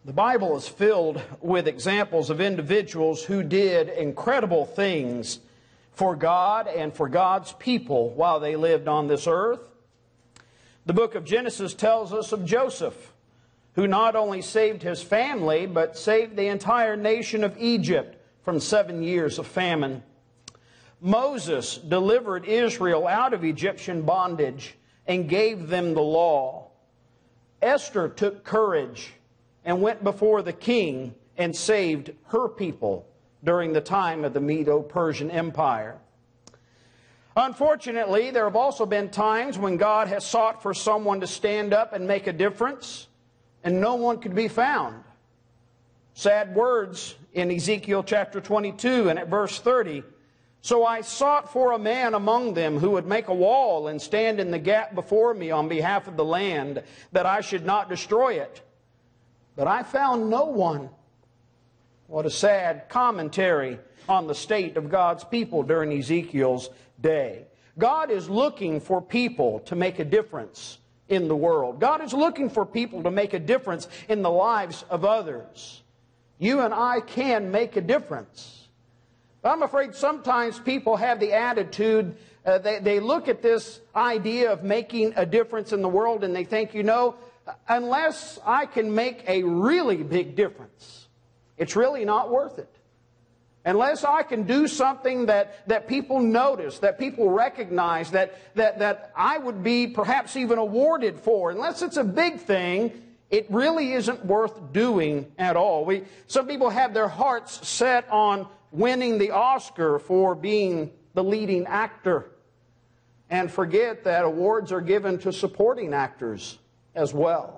The Bible is filled with examples of individuals who did incredible things for God and for God's people while they lived on this earth. The book of Genesis tells us of Joseph, who not only saved his family, but saved the entire nation of Egypt from 7 years of famine. Moses delivered Israel out of Egyptian bondage and gave them the law. Esther took courage and went before the king and saved her people during the time of the Medo-Persian Empire. Unfortunately, there have also been times when God has sought for someone to stand up and make a difference, and no one could be found. Sad words in Ezekiel chapter 22 and at verse 30. So I sought for a man among them who would make a wall and stand in the gap before me on behalf of the land, that I should not destroy it. But I found no one. What a sad commentary on the state of God's people during Ezekiel's day. God is looking for people to make a difference in the world. God is looking for people to make a difference in the lives of others. You and I can make a difference. But I'm afraid sometimes people have the attitude, they look at this idea of making a difference in the world and they think, you know, unless I can make a really big difference, it's really not worth it. Unless I can do something that people notice, that people recognize, that I would be perhaps even awarded for, unless it's a big thing, it really isn't worth doing at all. Some people have their hearts set on winning the Oscar for being the leading actor and forget that awards are given to supporting actors as well.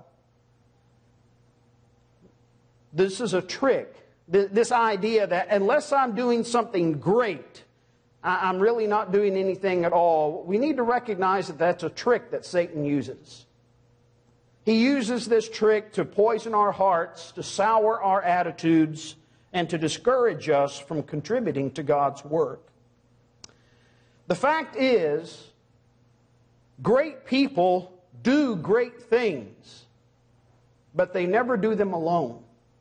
This is a trick. This idea that unless I'm doing something great, I'm really not doing anything at all. We need to recognize that that's a trick that Satan uses. He uses this trick to poison our hearts, to sour our attitudes, and to discourage us from contributing to God's work. The fact is, great people do great things, but they never do them alone.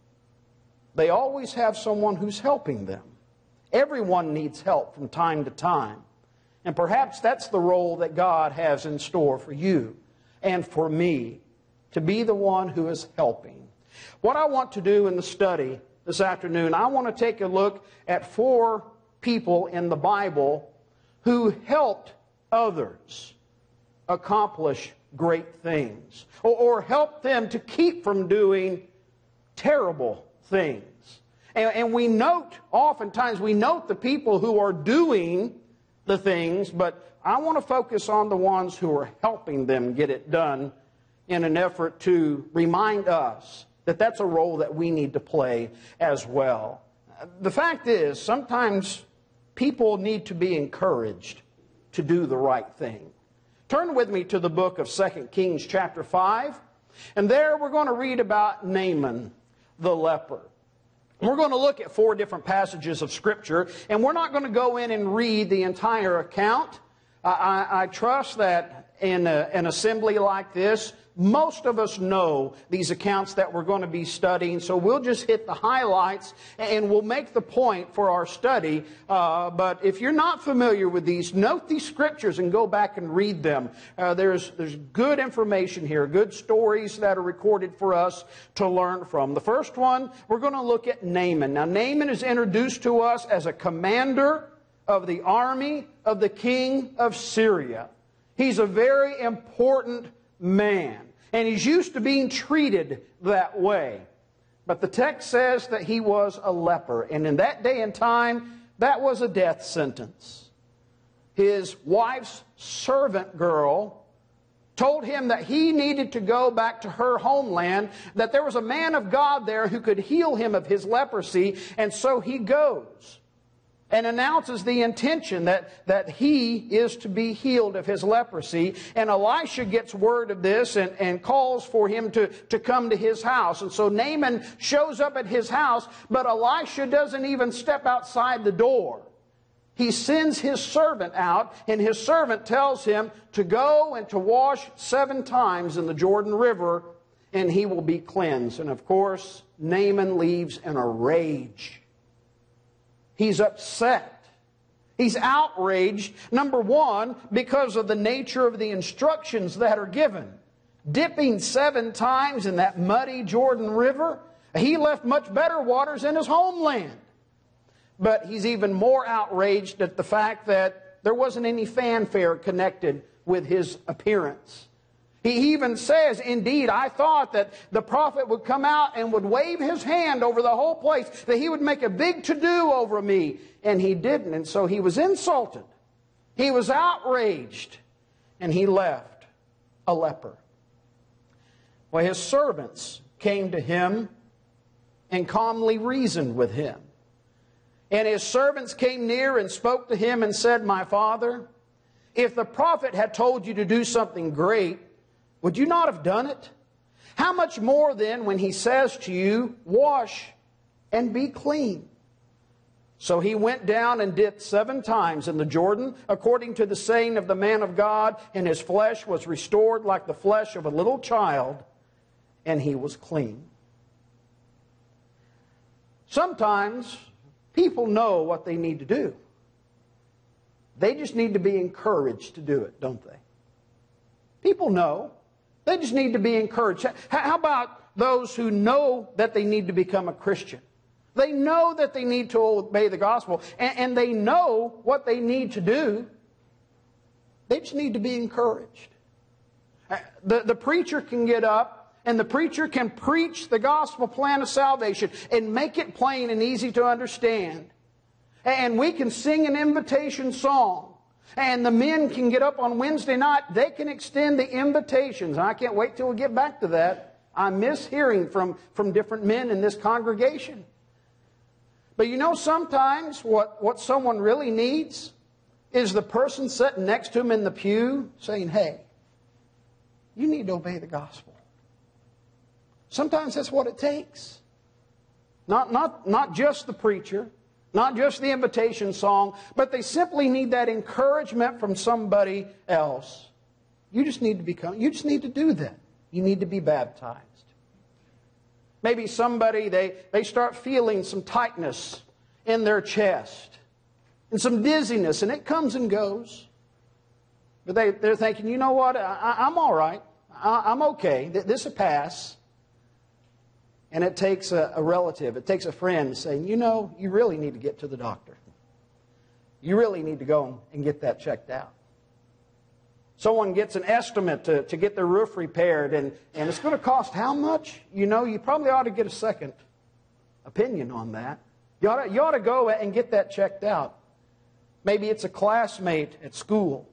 They always have someone who's helping them. Everyone needs help from time to time. And perhaps that's the role that God has in store for you and for me, to be the one who is helping. What I want to do in the study this afternoon, I want to take a look at 4 people in the Bible who helped others accomplish great things, or help them to keep from doing terrible things. And we note, oftentimes we note the people who are doing the things, but I want to focus on the ones who are helping them get it done in an effort to remind us that that's a role that we need to play as well. The fact is, sometimes people need to be encouraged to do the right thing. Turn with me to the book of 2 Kings chapter 5, and there we're going to read about Naaman the leper. We're going to look at 4 different passages of Scripture, and we're not going to go in and read the entire account. I trust that in an assembly like this, most of us know these accounts that we're going to be studying, so we'll just hit the highlights and we'll make the point for our study. But if you're not familiar with these, note these scriptures and go back and read them. There's good information here, good stories that are recorded for us to learn from. The first one, we're going to look at Naaman. Now, Naaman is introduced to us as a commander of the army of the king of Syria. He's a very important man, and he's used to being treated that way. But the text says that he was a leper, and in that day and time, that was a death sentence. His wife's servant girl told him that he needed to go back to her homeland, that there was a man of God there who could heal him of his leprosy, and so he goes and announces the intention that he is to be healed of his leprosy. And Elisha gets word of this and calls for him to come to his house. And so Naaman shows up at his house, but Elisha doesn't even step outside the door. He sends his servant out, and his servant tells him to go and to wash 7 times in the Jordan River, and he will be cleansed. And of course, Naaman leaves in a rage. He's upset. He's outraged, number one, because of the nature of the instructions that are given. Dipping 7 times in that muddy Jordan River, he left much better waters in his homeland. But he's even more outraged at the fact that there wasn't any fanfare connected with his appearance. He even says, indeed, I thought that the prophet would come out and would wave his hand over the whole place, that he would make a big to-do over me. And he didn't. And so he was insulted. He was outraged. And he left a leper. Well, his servants came to him and calmly reasoned with him. And his servants came near and spoke to him and said, My father, if the prophet had told you to do something great, would you not have done it? How much more then when he says to you, Wash and be clean? So he went down and dipped 7 times in the Jordan, according to the saying of the man of God, and his flesh was restored like the flesh of a little child, and he was clean. Sometimes people know what they need to do. They just need to be encouraged to do it, don't they? People know. They just need to be encouraged. How about those who know that they need to become a Christian? They know that they need to obey the gospel, and they know what they need to do. They just need to be encouraged. The preacher can get up, and the preacher can preach the gospel plan of salvation and make it plain and easy to understand. And we can sing an invitation song. And the men can get up on Wednesday night. They can extend the invitations. I can't wait till we get back to that. I miss hearing from different men in this congregation. But you know, sometimes what someone really needs is the person sitting next to him in the pew saying, Hey, you need to obey the gospel. Sometimes that's what it takes. Not just the preacher, not just the invitation song, but they simply need that encouragement from somebody else. You just need to do that. You need to be baptized. Maybe somebody, they start feeling some tightness in their chest and some dizziness, and it comes and goes. But they're thinking, you know what, I'm all right. I'm okay. This will pass. And it takes a relative, it takes a friend saying, you know, you really need to get to the doctor. You really need to go and get that checked out. Someone gets an estimate to get their roof repaired, and it's going to cost how much? You know, you probably ought to get a second opinion on that. You ought to go and get that checked out. Maybe it's a classmate at school.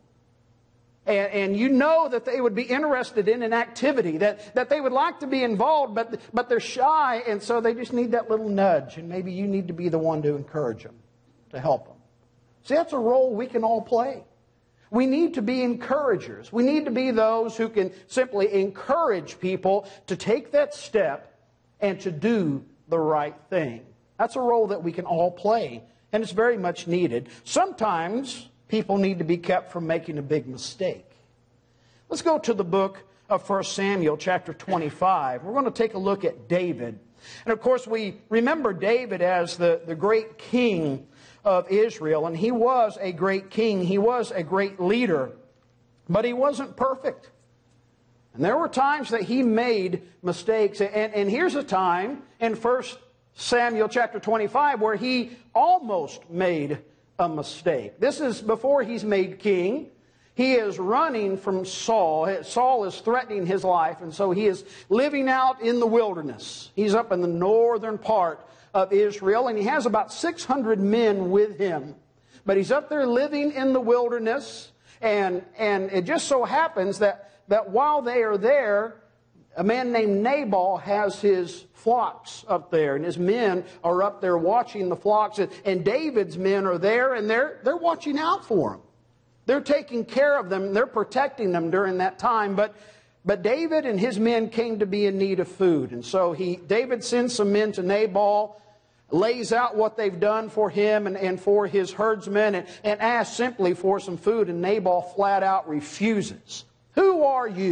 And you know that they would be interested in an activity, that they would like to be involved, but they're shy, and so they just need that little nudge. And maybe you need to be the one to encourage them, to help them. See, that's a role we can all play. We need to be encouragers. We need to be those who can simply encourage people to take that step and to do the right thing. That's a role that we can all play, and it's very much needed. Sometimes people need to be kept from making a big mistake. Let's go to the book of 1 Samuel chapter 25. We're going to take a look at David. And of course we remember David as the great king of Israel. And he was a great king. He was a great leader. But he wasn't perfect. And there were times that he made mistakes. And here's a time in 1 Samuel chapter 25 where he almost made a mistake. This is before he's made king. He is running from Saul. Saul is threatening his life, and so he is living out in the wilderness. He's up in the northern part of Israel, and he has about 600 men with him. But he's up there living in the wilderness, and it just so happens that while they are there, a man named Nabal has his flocks up there, and his men are up there watching the flocks, and David's men are there, and they're watching out for him. They're taking care of them, they're protecting them during that time, but David and his men came to be in need of food, and so David sends some men to Nabal, lays out what they've done for him and for his herdsmen, and asks simply for some food, and Nabal flat out refuses. Who are you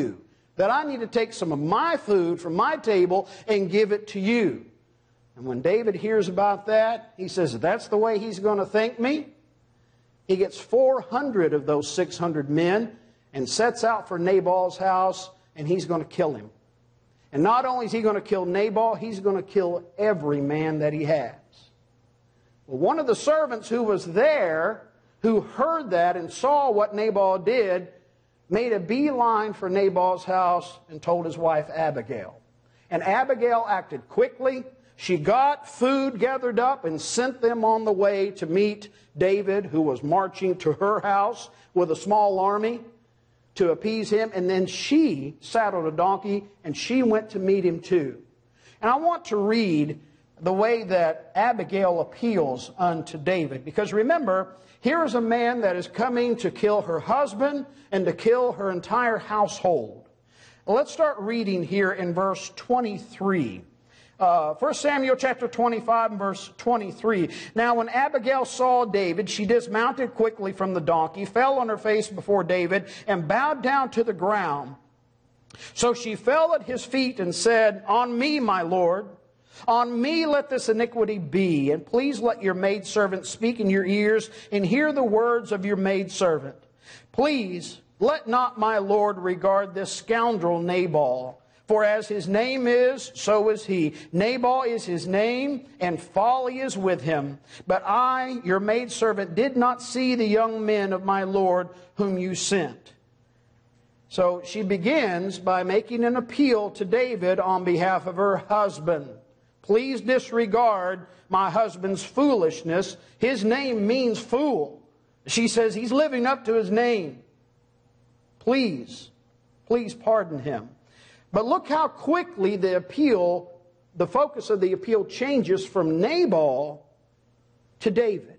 that I need to take some of my food from my table and give it to you. And when David hears about that, he says, that's the way he's going to thank me? He gets 400 of those 600 men and sets out for Nabal's house, and he's going to kill him. And not only is he going to kill Nabal, he's going to kill every man that he has. Well, one of the servants who was there, who heard that and saw what Nabal did, made a beeline for Nabal's house and told his wife Abigail. And Abigail acted quickly. She got food gathered up and sent them on the way to meet David, who was marching to her house with a small army to appease him. And then she saddled a donkey and she went to meet him too. And I want to read the way that Abigail appeals unto David. Because remember, here is a man that is coming to kill her husband and to kill her entire household. Let's start reading here in verse 23. 1 Samuel chapter 25 and verse 23. Now when Abigail saw David, she dismounted quickly from the donkey, fell on her face before David, and bowed down to the ground. So she fell at his feet and said, On me, my Lord, on me let this iniquity be, and please let your maidservant speak in your ears, and hear the words of your maidservant. Please let not my Lord regard this scoundrel Nabal, for as his name is, so is he. Nabal is his name, and folly is with him. But I, your maidservant, did not see the young men of my Lord whom you sent. So she begins by making an appeal to David on behalf of her husband. Please disregard my husband's foolishness. His name means fool. She says he's living up to his name. Please pardon him. But look how quickly the focus of the appeal changes from Nabal to David.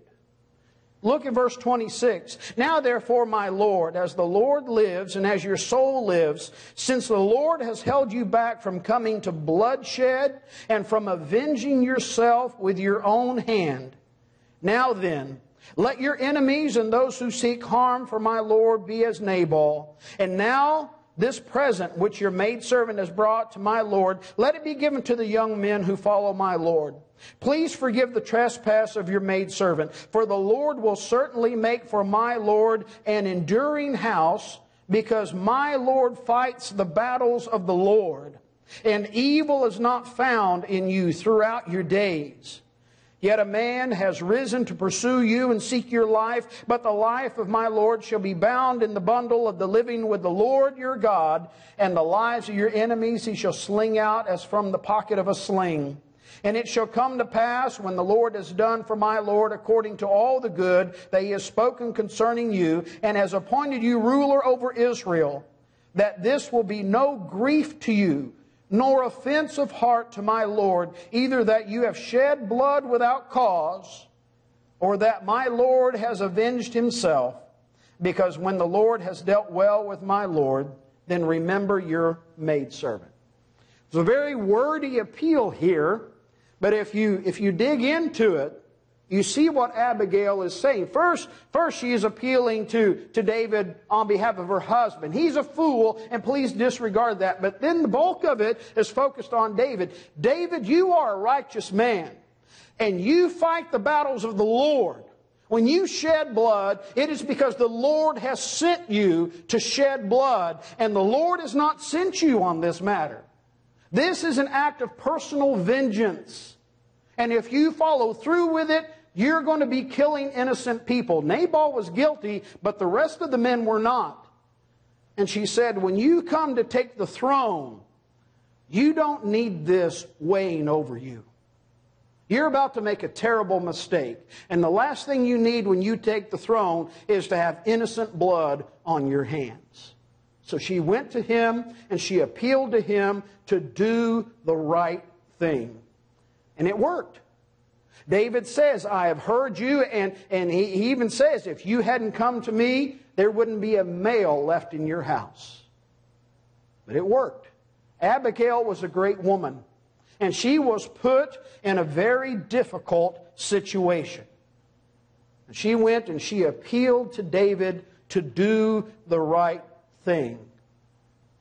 Look at verse 26. Now therefore, my Lord, as the Lord lives and as your soul lives, since the Lord has held you back from coming to bloodshed and from avenging yourself with your own hand, now then, let your enemies and those who seek harm for my Lord be as Nabal. And now this present which your maidservant has brought to my Lord, let it be given to the young men who follow my Lord. Please forgive the trespass of your maidservant, for the Lord will certainly make for my Lord an enduring house, because my Lord fights the battles of the Lord, and evil is not found in you throughout your days. Yet a man has risen to pursue you and seek your life, but the life of my Lord shall be bound in the bundle of the living with the Lord your God, and the lives of your enemies he shall sling out as from the pocket of a sling. And it shall come to pass, when the Lord has done for my Lord according to all the good that he has spoken concerning you, and has appointed you ruler over Israel, that this will be no grief to you, nor offense of heart to my Lord, either that you have shed blood without cause, or that my Lord has avenged himself. Because when the Lord has dealt well with my Lord, then remember your maidservant. It's a very wordy appeal here, but if you dig into it, you see what Abigail is saying. First she is appealing to David on behalf of her husband. He's a fool, and please disregard that. But then the bulk of it is focused on David. David, you are a righteous man, and you fight the battles of the Lord. When you shed blood, it is because the Lord has sent you to shed blood, and the Lord has not sent you on this matter. This is an act of personal vengeance. And if you follow through with it, you're going to be killing innocent people. Nabal was guilty, but the rest of the men were not. And she said, when you come to take the throne, you don't need this weighing over you. You're about to make a terrible mistake. And the last thing you need when you take the throne is to have innocent blood on your hands. So she went to him and she appealed to him to do the right thing. And it worked. David says, I have heard you, and he even says, if you hadn't come to me, there wouldn't be a male left in your house. But it worked. Abigail was a great woman, and she was put in a very difficult situation. And she went and she appealed to David to do the right thing.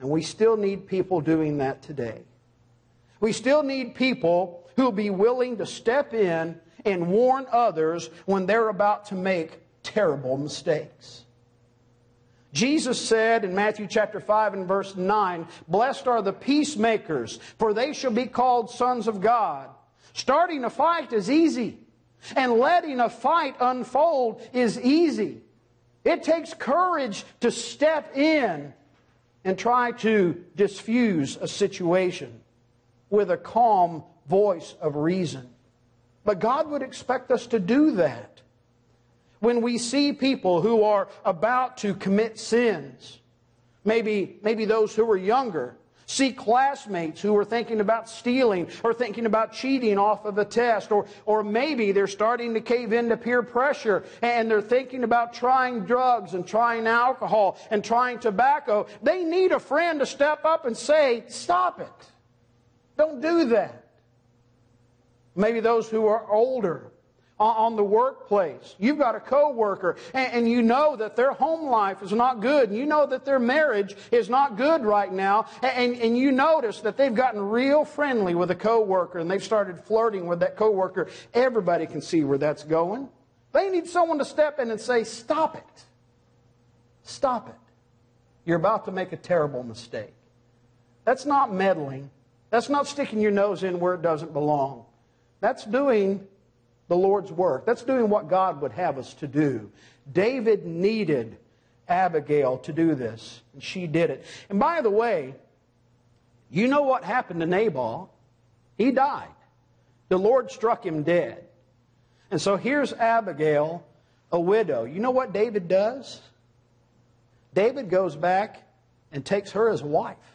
And we still need people doing that today. We still need people who will be willing to step in and warn others when they're about to make terrible mistakes. Jesus said in Matthew chapter 5 and verse 9, "Blessed are the peacemakers, for they shall be called sons of God." Starting a fight is easy, and letting a fight unfold is easy. It takes courage to step in and try to diffuse a situation with a calm voice of reason. But God would expect us to do that. When we see people who are about to commit sins, maybe those who are younger, see classmates who are thinking about stealing or thinking about cheating off of a test, or maybe they're starting to cave into peer pressure and they're thinking about trying drugs and trying alcohol and trying tobacco, they need a friend to step up and say, "Stop it. Don't do that." Maybe those who are older, on the workplace, you've got a coworker and you know that their home life is not good, and you know that their marriage is not good right now, and you notice that they've gotten real friendly with a coworker and they've started flirting with that coworker. Everybody can see where that's going. They need someone to step in and say, "Stop it. Stop it. You're about to make a terrible mistake." That's not meddling. That's not sticking your nose in where it doesn't belong. That's doing the Lord's work. That's doing what God would have us to do. David needed Abigail to do this, and she did it. And by the way, you know what happened to Nabal? He died. The Lord struck him dead. And so here's Abigail, a widow. You know what David does? David goes back and takes her as a wife.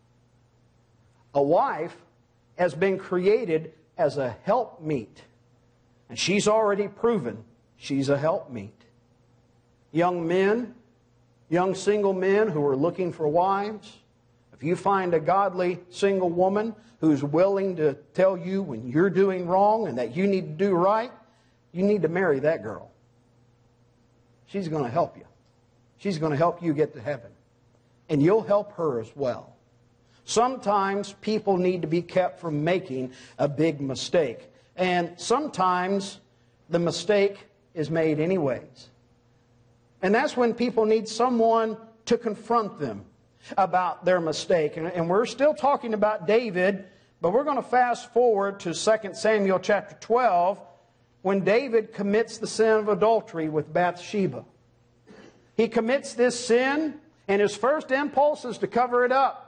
A wife has been created as a helpmeet. And she's already proven she's a helpmeet. Young men, young single men who are looking for wives, if you find a godly single woman who's willing to tell you when you're doing wrong and that you need to do right, you need to marry that girl. She's going to help you. She's going to help you get to heaven. And you'll help her as well. Sometimes people need to be kept from making a big mistake. And sometimes the mistake is made anyways. And that's when people need someone to confront them about their mistake. And we're still talking about David, but we're going to fast forward to 2 Samuel chapter 12, when David commits the sin of adultery with Bathsheba. He commits this sin, and his first impulse is to cover it up.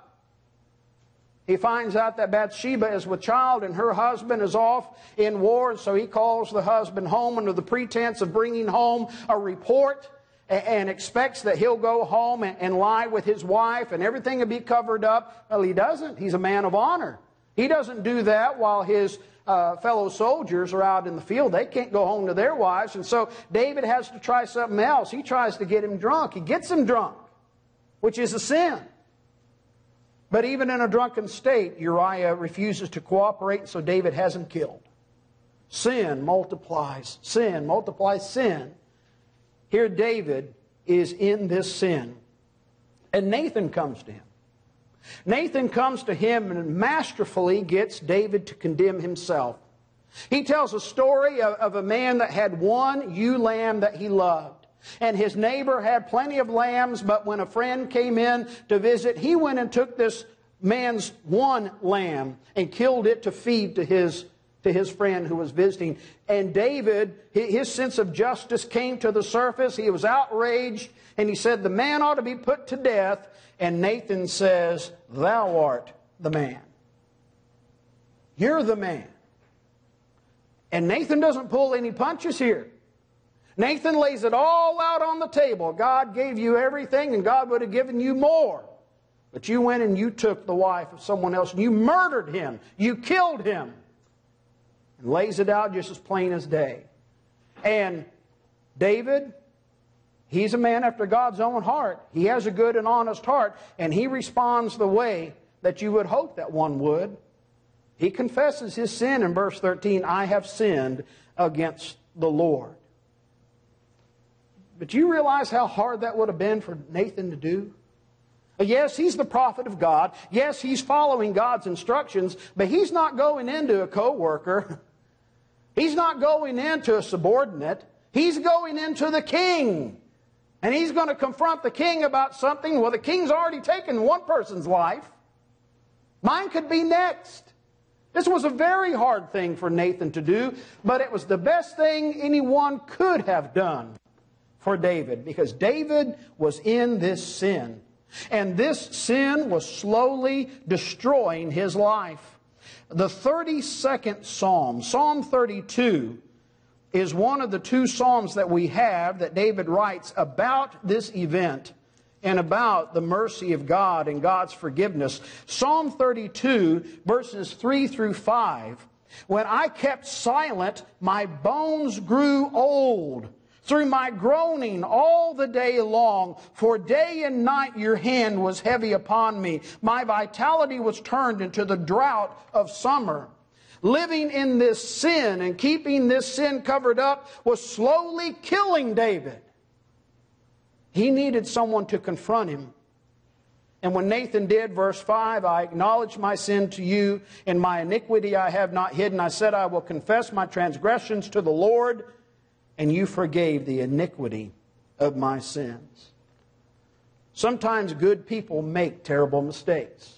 He finds out that Bathsheba is with child and her husband is off in war, so he calls the husband home under the pretense of bringing home a report and expects that he'll go home and lie with his wife and everything will be covered up. Well, he doesn't. He's a man of honor. He doesn't do that while his fellow soldiers are out in the field. They can't go home to their wives, and so David has to try something else. He tries to get him drunk. He gets him drunk, which is a sin. But even in a drunken state, Uriah refuses to cooperate, so David has him killed. Sin multiplies. Sin multiplies sin. Here David is in this sin. And Nathan comes to him. Nathan comes to him and masterfully gets David to condemn himself. He tells a story of a man that had one ewe lamb that he loved. And his neighbor had plenty of lambs, but when a friend came in to visit, he went and took this man's one lamb and killed it to feed to his friend who was visiting. And David, his sense of justice came to the surface. He was outraged, and he said, "The man ought to be put to death." And Nathan says, "Thou art the man. You're the man." And Nathan doesn't pull any punches here. Nathan lays it all out on the table. God gave you everything, and God would have given you more. But you went and you took the wife of someone else, and you murdered him. You killed him. And lays it out just as plain as day. And David, he's a man after God's own heart. He has a good and honest heart, and he responds the way that you would hope that one would. He confesses his sin in verse 13, "I have sinned against the Lord." But you realize how hard that would have been for Nathan to do? Yes, he's the prophet of God. Yes, he's following God's instructions, but he's not going into a co-worker. He's not going into a subordinate. He's going into the king. And he's going to confront the king about something. Well, the king's already taken one person's life. Mine could be next. This was a very hard thing for Nathan to do, but it was the best thing anyone could have done for David, because David was in this sin. And this sin was slowly destroying his life. The 32nd Psalm, Psalm 32, is one of the two Psalms that we have that David writes about this event and about the mercy of God and God's forgiveness. Psalm 32, verses 3 through 5. When I kept silent, my bones grew old through my groaning all the day long. For day and night your hand was heavy upon me. My vitality was turned into the drought of summer. Living in this sin and keeping this sin covered up was slowly killing David. He needed someone to confront him. And when Nathan did, verse 5, I acknowledged my sin to you, and my iniquity I have not hidden. I said, I will confess my transgressions to the Lord, and you forgave the iniquity of my sins. Sometimes good people make terrible mistakes.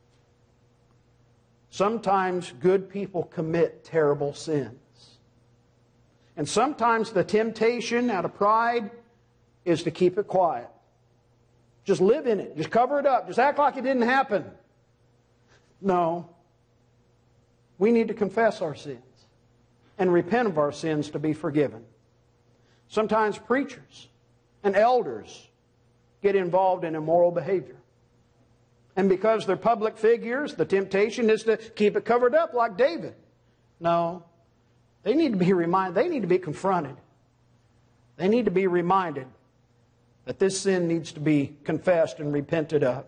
Sometimes good people commit terrible sins. And sometimes the temptation out of pride is to keep it quiet. Just live in it. Just cover it up. Just act like it didn't happen. No. We need to confess our sins and repent of our sins to be forgiven. Sometimes preachers and elders get involved in immoral behavior. And because they're public figures, the temptation is to keep it covered up like David. No. They need to be reminded. They need to be confronted. They need to be reminded that this sin needs to be confessed and repented of.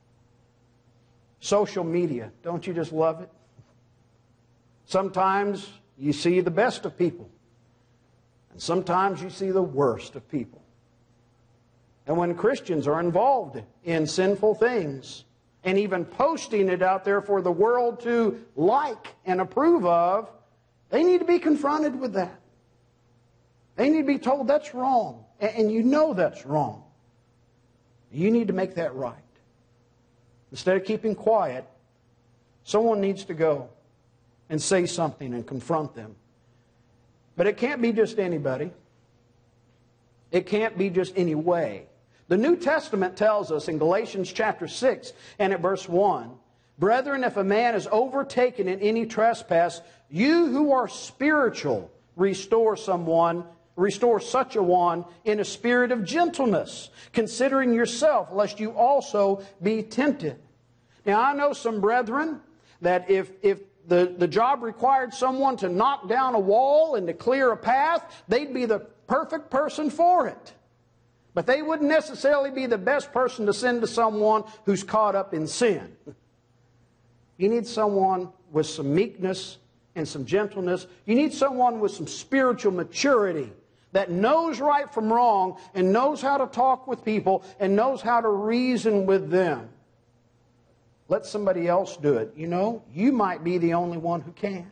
Social media, don't you just love it? Sometimes you see the best of people, and sometimes you see the worst of people. And when Christians are involved in sinful things, and even posting it out there for the world to like and approve of, they need to be confronted with that. They need to be told that's wrong. And you know that's wrong. You need to make that right. Instead of keeping quiet, someone needs to go and say something and confront them. But it can't be just anybody. It can't be just any way. The New Testament tells us in Galatians chapter 6 and at verse 1, Brethren, if a man is overtaken in any trespass, you who are spiritual, restore such a one in a spirit of gentleness, considering yourself, lest you also be tempted. Now, I know some brethren that if the job required someone to knock down a wall and to clear a path, they'd be the perfect person for it. But they wouldn't necessarily be the best person to send to someone who's caught up in sin. You need someone with some meekness and some gentleness. You need someone with some spiritual maturity that knows right from wrong and knows how to talk with people and knows how to reason with them. Let somebody else do it. You know, you might be the only one who can.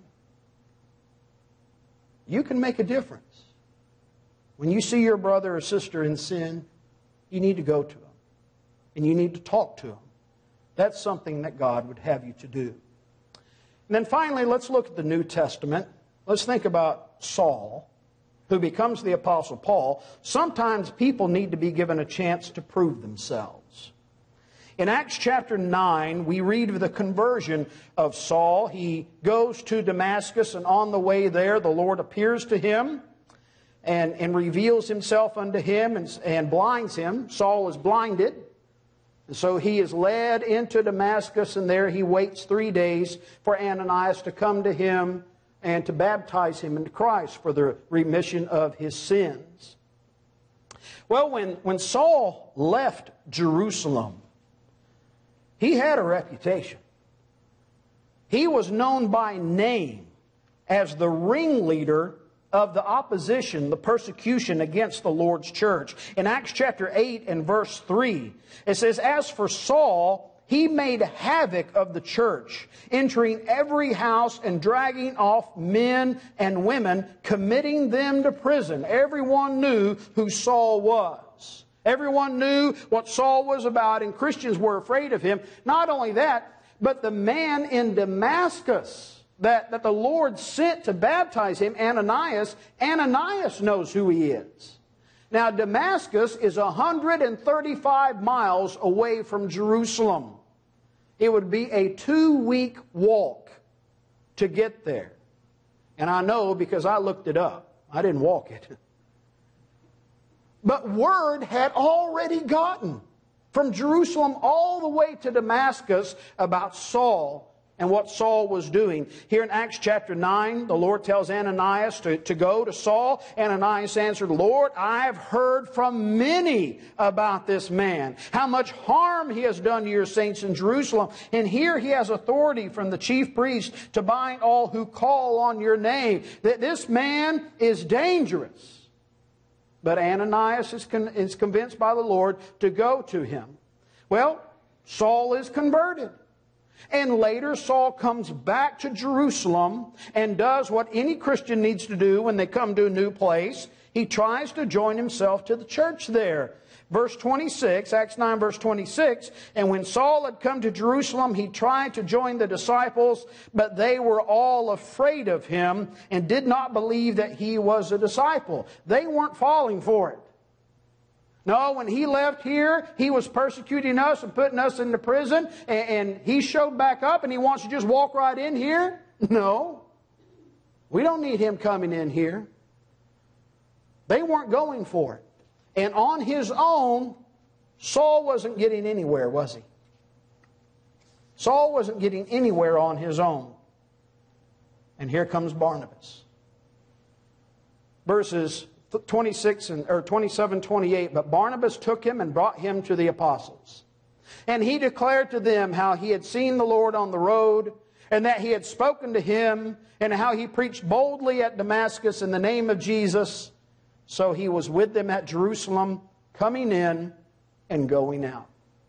You can make a difference. When you see your brother or sister in sin, you need to go to them. And you need to talk to them. That's something that God would have you to do. And then finally, let's look at the New Testament. Let's think about Saul, who becomes the Apostle Paul. Sometimes people need to be given a chance to prove themselves. In Acts chapter 9, we read of the conversion of Saul. He goes to Damascus, and on the way there, the Lord appears to him and reveals himself unto him and blinds him. Saul is blinded. And so he is led into Damascus, and there he waits 3 days for Ananias to come to him and to baptize him into Christ for the remission of his sins. Well, when Saul left Jerusalem, he had a reputation. He was known by name as the ringleader of the opposition, the persecution against the Lord's church. In Acts chapter 8 and verse 3, it says, "As for Saul, he made havoc of the church, entering every house and dragging off men and women, committing them to prison." Everyone knew who Saul was. Everyone knew what Saul was about, and Christians were afraid of him. Not only that, but the man in Damascus that the Lord sent to baptize him, Ananias knows who he is. Now, Damascus is 135 miles away from Jerusalem. It would be a 2-week walk to get there. And I know because I looked it up. I didn't walk it. But word had already gotten from Jerusalem all the way to Damascus about Saul and what Saul was doing. Here in Acts chapter 9, the Lord tells Ananias to go to Saul. Ananias answered, "Lord, I've heard from many about this man, how much harm he has done to your saints in Jerusalem. And here he has authority from the chief priest to bind all who call on your name. That this man is dangerous." But Ananias is convinced by the Lord to go to him. Well, Saul is converted. And later Saul comes back to Jerusalem and does what any Christian needs to do when they come to a new place. He tries to join himself to the church there. Verse 26, Acts 9 verse 26, "And when Saul had come to Jerusalem, he tried to join the disciples, but they were all afraid of him and did not believe that he was a disciple." They weren't falling for it. No, when he left here, he was persecuting us and putting us into prison, and he showed back up and he wants to just walk right in here? No. We don't need him coming in here. They weren't going for it. And on his own, Saul wasn't getting anywhere, was he? Saul wasn't getting anywhere on his own. And here comes Barnabas. Verses 27, 28, "But Barnabas took him and brought him to the apostles. And he declared to them how he had seen the Lord on the road, and that he had spoken to him, and how he preached boldly at Damascus in the name of Jesus. So he was with them at Jerusalem, coming in and going out."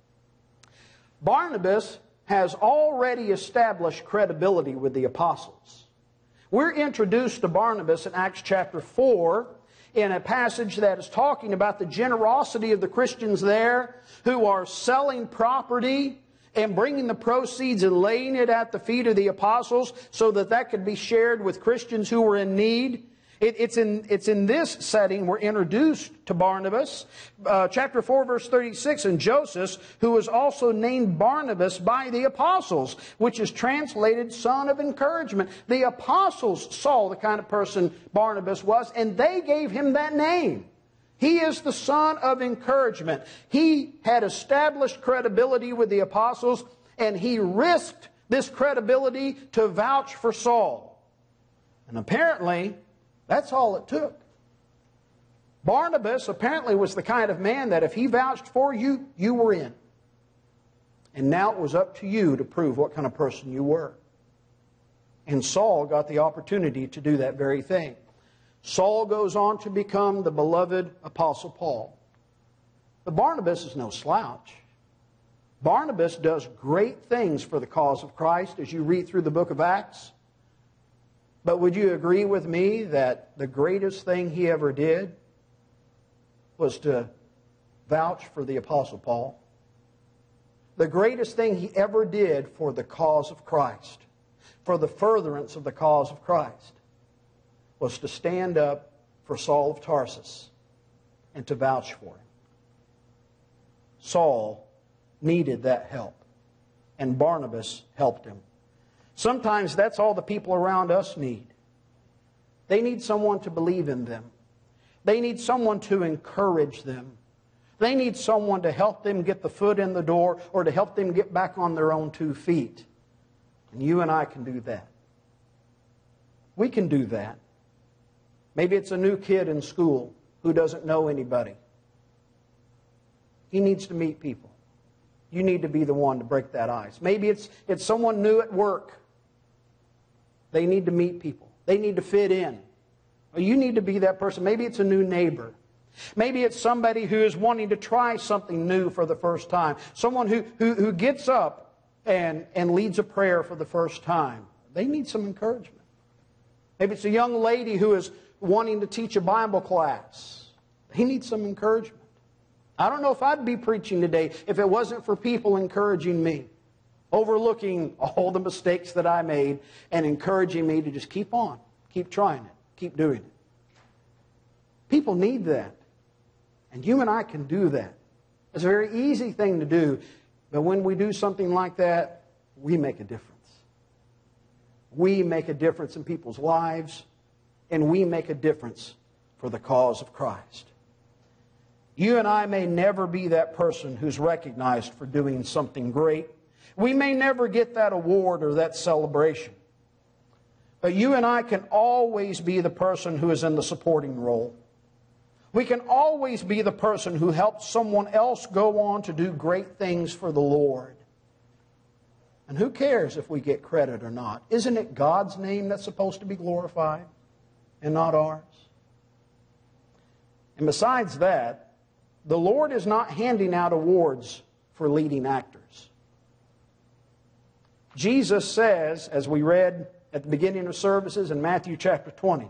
Barnabas has already established credibility with the apostles. We're introduced to Barnabas in Acts chapter 4, in a passage that is talking about the generosity of the Christians there who are selling property and bringing the proceeds and laying it at the feet of the apostles so that could be shared with Christians who were in need. It's in this setting we're introduced to Barnabas. Chapter 4, verse 36, "And Joseph, who was also named Barnabas by the apostles," which is translated son of encouragement. The apostles saw the kind of person Barnabas was, and they gave him that name. He is the son of encouragement. He had established credibility with the apostles, and he risked this credibility to vouch for Saul. And apparently, that's all it took. Barnabas apparently was the kind of man that if he vouched for you, you were in. And now it was up to you to prove what kind of person you were. And Saul got the opportunity to do that very thing. Saul goes on to become the beloved Apostle Paul. But Barnabas is no slouch. Barnabas does great things for the cause of Christ as you read through the book of Acts. But would you agree with me that the greatest thing he ever did was to vouch for the Apostle Paul? The greatest thing he ever did for the cause of Christ, for the furtherance of the cause of Christ, was to stand up for Saul of Tarsus and to vouch for him. Saul needed that help, and Barnabas helped him. Sometimes that's all the people around us need. They need someone to believe in them. They need someone to encourage them. They need someone to help them get the foot in the door or to help them get back on their own 2 feet. And you and I can do that. We can do that. Maybe it's a new kid in school who doesn't know anybody. He needs to meet people. You need to be the one to break that ice. Maybe it's someone new at work. They need to meet people. They need to fit in. Well, you need to be that person. Maybe it's a new neighbor. Maybe it's somebody who is wanting to try something new for the first time. Someone who gets up and leads a prayer for the first time. They need some encouragement. Maybe it's a young lady who is wanting to teach a Bible class. He needs some encouragement. I don't know if I'd be preaching today if it wasn't for people encouraging me, overlooking all the mistakes that I made and encouraging me to just keep on, keep trying it, keep doing it. People need that. And you and I can do that. It's a very easy thing to do. But when we do something like that, we make a difference. We make a difference in people's lives, and we make a difference for the cause of Christ. You and I may never be that person who's recognized for doing something great. We may never get that award or that celebration. But you and I can always be the person who is in the supporting role. We can always be the person who helps someone else go on to do great things for the Lord. And who cares if we get credit or not? Isn't it God's name that's supposed to be glorified and not ours? And besides that, the Lord is not handing out awards for leading actors. Jesus says, as we read at the beginning of services in Matthew chapter 20,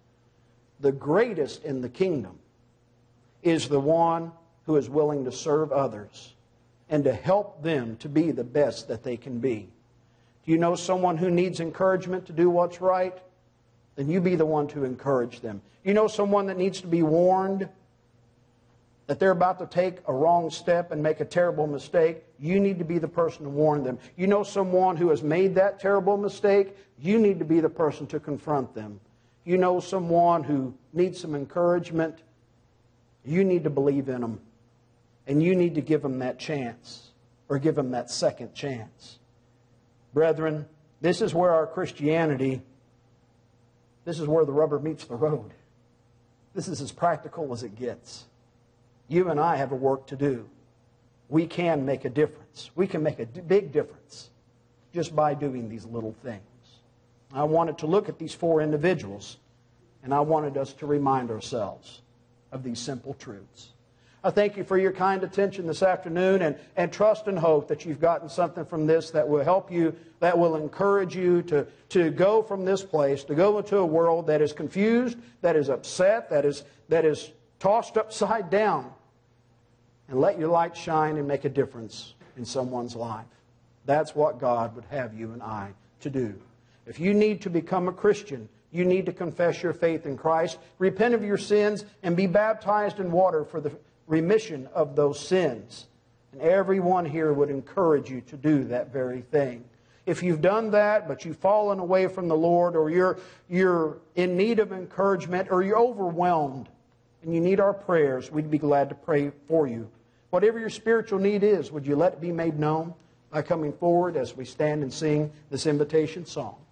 the greatest in the kingdom is the one who is willing to serve others and to help them to be the best that they can be. Do you know someone who needs encouragement to do what's right? Then you be the one to encourage them. You know someone that needs to be warned that they're about to take a wrong step and make a terrible mistake? You need to be the person to warn them. You know someone who has made that terrible mistake? You need to be the person to confront them. You know someone who needs some encouragement? You need to believe in them. And you need to give them that chance, or give them that second chance. Brethren, this is where our Christianity, this is where the rubber meets the road. This is as practical as it gets. You and I have a work to do. We can make a difference. We can make a big difference just by doing these little things. I wanted to look at these four individuals, and I wanted us to remind ourselves of these simple truths. I thank you for your kind attention this afternoon, and trust and hope that you've gotten something from this that will help you, that will encourage you to go from this place, to go into a world that is confused, that is upset, that is tossed upside down, and let your light shine and make a difference in someone's life. That's what God would have you and I to do. If you need to become a Christian, you need to confess your faith in Christ, repent of your sins, and be baptized in water for the remission of those sins. And everyone here would encourage you to do that very thing. If you've done that, but you've fallen away from the Lord, or you're in need of encouragement, or you're overwhelmed, and you need our prayers, we'd be glad to pray for you. Whatever your spiritual need is, would you let it be made known by coming forward as we stand and sing this invitation song?